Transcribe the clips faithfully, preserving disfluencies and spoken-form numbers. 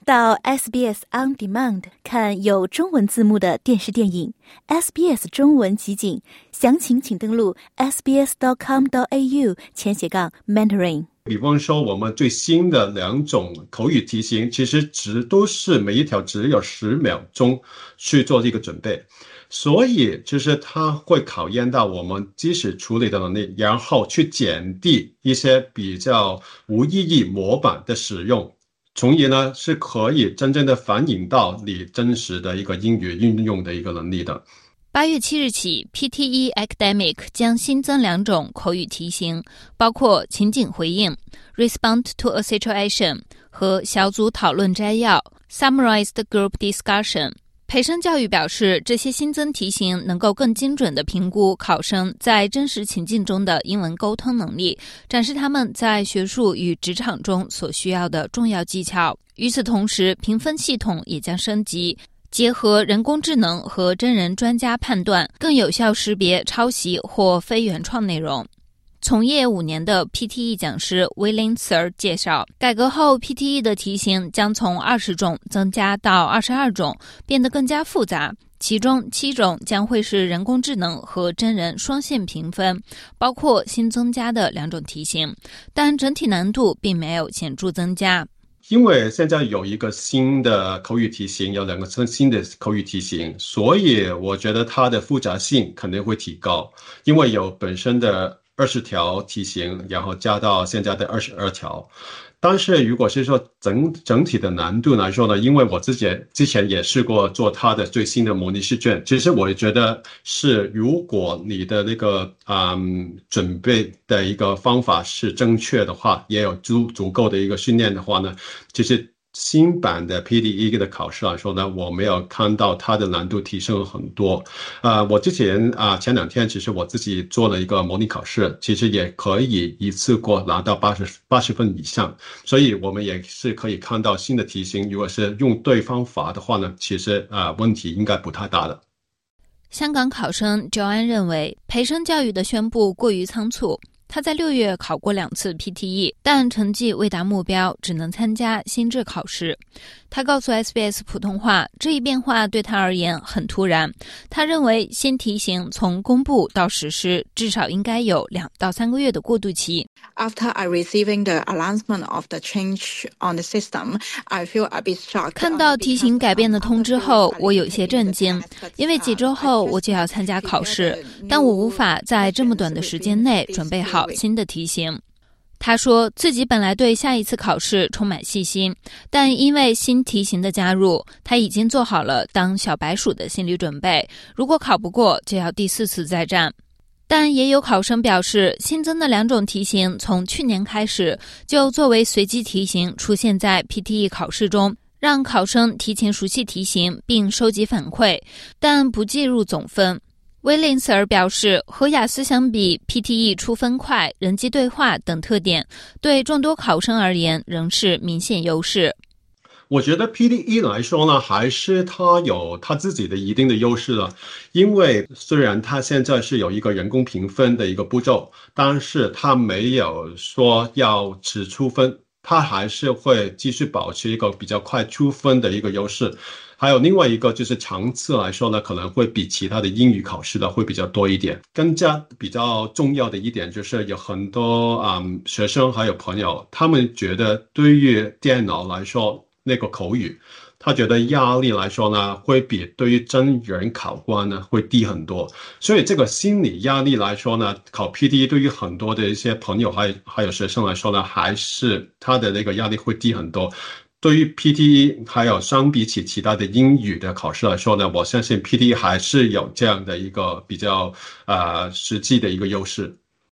到 S B S On Demand 看有中文字幕的电视电影 S B S 中文集锦，详情请登录 s b s dot com dot a u 前斜杠 mentoring。 比方说我们最新的两种口语题型，其实只都是每一条只有十秒钟去做这个准备，所以就是它会考验到我们即时处理的能力，然后去减低一些比较无意义模板的使用，从而呢是可以真正的反映到你真实的一个英语运用的一个能力的。 八月七日起 P T E Academic 将新增两种口语题型，包括情景回应 Respond to a Situation 和小组讨论摘要 Summarized Group Discussion。培生教育表示，这些新增题型能够更精准地评估考生在真实情境中的英文沟通能力，展示他们在学术与职场中所需要的重要技巧。与此同时，评分系统也将升级，结合人工智能和真人专家判断，更有效识别抄袭或非原创内容。从业五年的 P T E 讲师 William Sir 介绍，改革后 P T E 的题型将从二十种增加到二十二种，变得更加复杂，其中七种将会是人工智能和真人双线评分，包括新增加的两种题型，但整体难度并没有显著增加。 因为现在有一个新的口语题型，有两个新的口语题型，所以我觉得它的复杂性肯定会提高，因为有本身的二十条题型，然后加到现在的二十二条。但是如果是说整整体的难度来说呢，因为我自己之前也试过做它的最新的模拟试卷，其实我觉得是如果你的那个嗯准备的一个方法是正确的话，也有足足够的一个训练的话呢，其实新版的 P T E 的考试来说呢，我没有看到它的难度提升了很多。呃，我之前啊、呃、前两天其实我自己做了一个模拟考试，其实也可以一次过拿到八十八十分以上，所以我们也是可以看到新的题型，如果是用对方法的话呢，其实啊、呃、问题应该不太大的。 香港考生 Joanne 认为，培生教育的宣布过于仓促。他在六月考过两次 P T E， 但成绩未达目标，只能参加新制考试。他告诉 S B S 普通话，这一变化对他而言很突然。他认为新题型从公布到实施，至少应该有两到三个月的过渡期。 After I receiving the announcement of the change on the system, I feel a bit shocked. 看到题型改变的通知后，我有些震惊，因为几周后我就要参加考试，但我无法在这么短的时间内准备好新的题型。他说自己本来对下一次考试充满信心，但因为新题型的加入，他已经做好了当小白鼠的心理准备，如果考不过就要第四次再战。但也有考生表示，新增的两种题型从去年开始就作为随机题型出现在 P T E 考试中，让考生提前熟悉题型并收集反馈，但不计入总分。威廉斯尔表示，和雅思相比 ，P T E 出分快、人机对话等特点，对众多考生而言仍是明显优势。 我觉得 P T E 来说呢，还是它有它自己的一定的优势了。因为虽然它现在是有一个人工评分的一个步骤，但是它没有说要只出分，它还是会继续保持一个比较快出分的一个优势。还有另外一个就是场次来说呢，可能会比其他的英语考试的会比较多一点。更加比较重要的一点就是有很多嗯学生还有朋友，他们觉得对于电脑来说那个口语，他觉得压力来说呢，会比对于真人考官呢会低很多。所以这个心理压力来说呢，考 P T E 对于很多的一些朋友还有还有学生来说呢，还是他的那个压力会低很多。对于 P T E 还有相比起其他的英语的考试来说呢，我相信 P T E 还是有这样的一个比较呃实际的一个优势。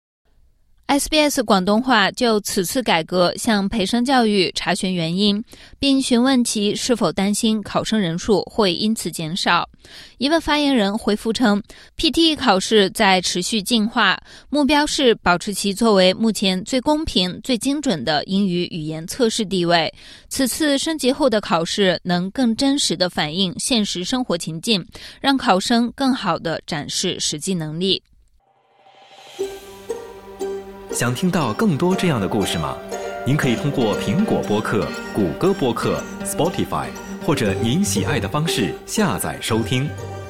S B S 广东话就此次改革向培生教育查询原因，并询问其是否担心考生人数会因此减少。一位发言人回复称 ，P T E 考试在持续进化，目标是保持其作为目前最公平、最精准的英语语言测试地位。此次升级后的考试能更真实地反映现实生活情境，让考生更好地展示实际能力。 想听到更多这样的故事吗？ 您可以通过苹果播客、谷歌播客、Spotify 或者您喜爱的方式下载收听。